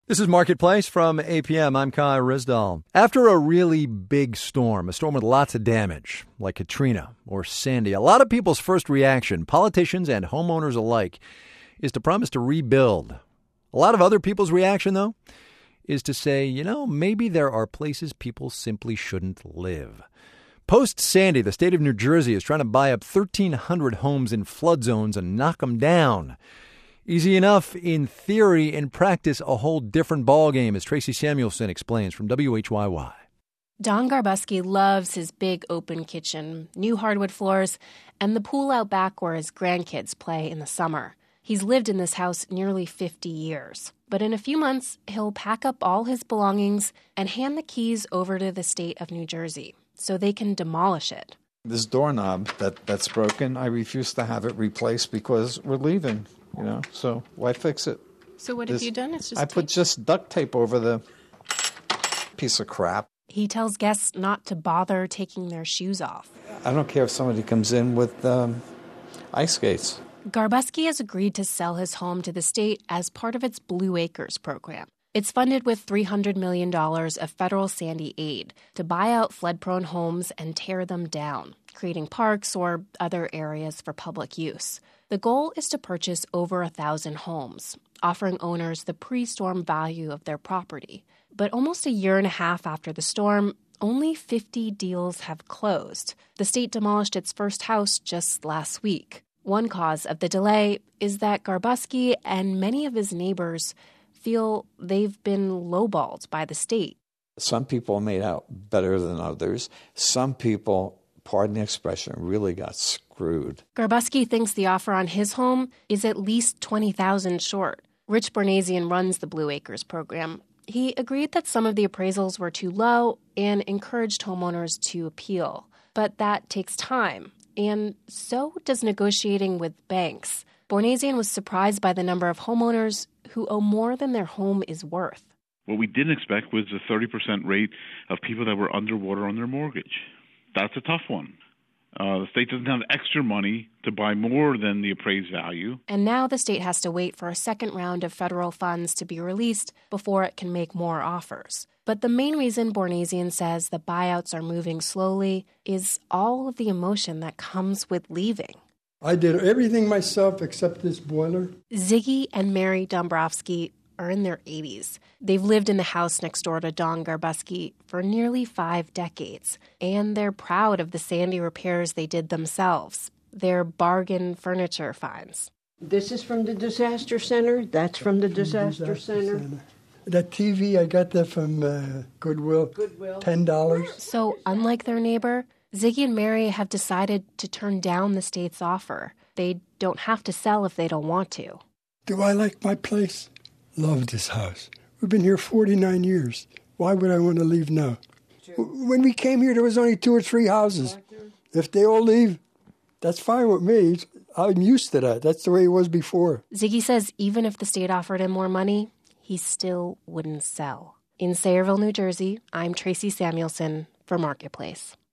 This is Marketplace from APM. I'm Kai Rizdal. After a really big storm, a storm with lots of damage, like Katrina or Sandy, a lot of people's first reaction, politicians and homeowners alike, is to promise to rebuild. A lot of other people's reaction, though, is to say, maybe there are places people simply shouldn't live. Post-Sandy, the state of New Jersey is trying to buy up 1,300 homes in flood zones and knock them down. Easy enough in theory. In practice, a whole different ballgame, as Tracy Samuelson explains from WHYY. Don Garbusky loves his big open kitchen, new hardwood floors, and the pool out back where his grandkids play in the summer. He's lived in this house nearly 50 years. But in a few months, he'll pack up all his belongings and hand the keys over to the state of New Jersey so they can demolish it. This doorknob that's broken, I refuse to have it replaced because we're leaving. So why fix it? So what have you done? I put just duct tape over the piece of crap. He tells guests not to bother taking their shoes off. I don't care if somebody comes in with ice skates. Garbusky has agreed to sell his home to the state as part of its Blue Acres program. It's funded with $300 million of federal Sandy aid to buy out flood-prone homes and tear them down, creating parks or other areas for public use. The goal is to purchase over 1,000 homes, offering owners the pre-storm value of their property. But almost a year and a half after the storm, only 50 deals have closed. The state demolished its first house just last week. One cause of the delay is that Garbusky and many of his neighbors feel they've been lowballed by the state. Some people made out better than others. Some people, pardon the expression, really got screwed. Garbusky thinks the offer on his home is at least $20,000 short. Rich Bornasian runs the Blue Acres program. He agreed that some of the appraisals were too low and encouraged homeowners to appeal. But that takes time, and so does negotiating with banks. Bornasian was surprised by the number of homeowners who owe more than their home is worth. What we didn't expect was the 30% rate of people that were underwater on their mortgage. That's a tough one. The state doesn't have extra money to buy more than the appraised value. And now the state has to wait for a second round of federal funds to be released before it can make more offers. But the main reason Bornasian says the buyouts are moving slowly is all of the emotion that comes with leaving. I did everything myself except this boiler. Ziggy and Mary Dombrowski are in their 80s. They've lived in the house next door to Don Garbusky for nearly 5 decades, and they're proud of the Sandy repairs they did themselves. They're bargain furniture finds. This is from the Disaster Center. That's from the Disaster Center. That TV, I got that from Goodwill. $10. So unlike their neighbor, Ziggy and Mary have decided to turn down the state's offer. They don't have to sell if they don't want to. Do I like my place? Love this house. We've been here 49 years. Why would I want to leave now? When we came here, there was only 2 or 3 houses. If they all leave, that's fine with me. I'm used to that. That's the way it was before. Ziggy says even if the state offered him more money, he still wouldn't sell. In Sayreville, New Jersey, I'm Tracy Samuelson for Marketplace.